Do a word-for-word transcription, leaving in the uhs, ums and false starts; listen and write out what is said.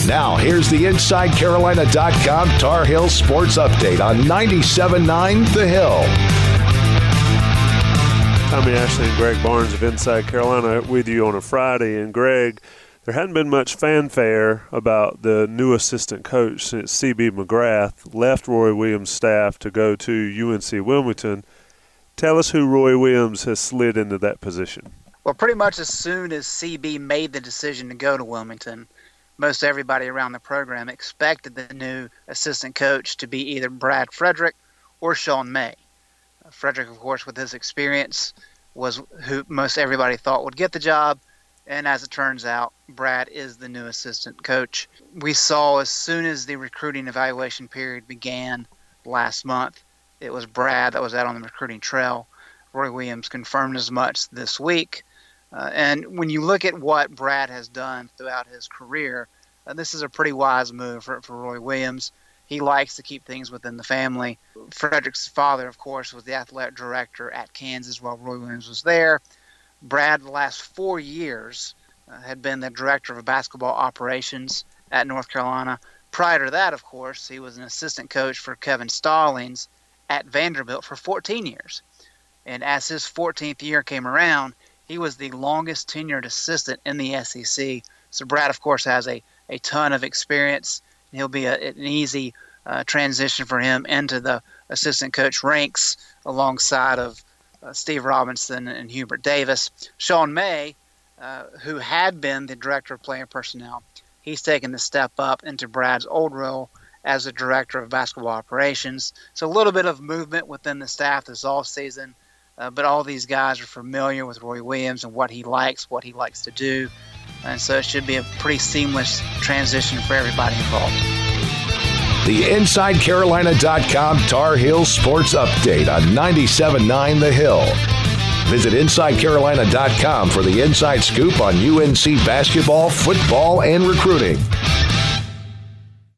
Now, here's the Inside Carolina dot com Tar Heel Sports Update on ninety-seven point nine The Hill. Tommy Ashley and Greg Barnes of Inside Carolina with you on a Friday. And, Greg, there hadn't been much fanfare about the new assistant coach since C B McGrath left Roy Williams' staff to go to U N C Wilmington. Tell us who Roy Williams has slid into that position. Well, pretty much as soon as C B made the decision to go to Wilmington, most everybody around the program expected the new assistant coach to be either Brad Frederick or Sean May. Uh, Frederick, of course, with his experience, was who most everybody thought would get the job. And as it turns out, Brad is the new assistant coach. We saw as soon as the recruiting evaluation period began last month, it was Brad that was out on the recruiting trail. Roy Williams confirmed as much this week. Uh, and when you look at what Brad has done throughout his career, uh, this is a pretty wise move for, for Roy Williams. He likes to keep things within the family. Frederick's father, of course, was the athletic director at Kansas while Roy Williams was there. Brad, the last four years, uh, had been the director of basketball operations at North Carolina. Prior to that, of course, he was an assistant coach for Kevin Stallings at Vanderbilt for fourteen years. And as his fourteenth year came around, he was the longest tenured assistant in the S E C. So Brad, of course, has a, a ton of experience. And he'll be a, an easy uh, transition for him into the assistant coach ranks alongside of uh, Steve Robinson and Hubert Davis. Sean May, uh, who had been the director of player personnel, he's taken the step up into Brad's old role as the director of basketball operations. So a little bit of movement within the staff this offseason. Uh, but all these guys are familiar with Roy Williams and what he likes, what he likes to do. And so it should be a pretty seamless transition for everybody involved. The Inside Carolina dot com Tar Heel Sports Update on ninety-seven point nine The Hill. Visit Inside Carolina dot com for the inside scoop on U N C basketball, football, and recruiting.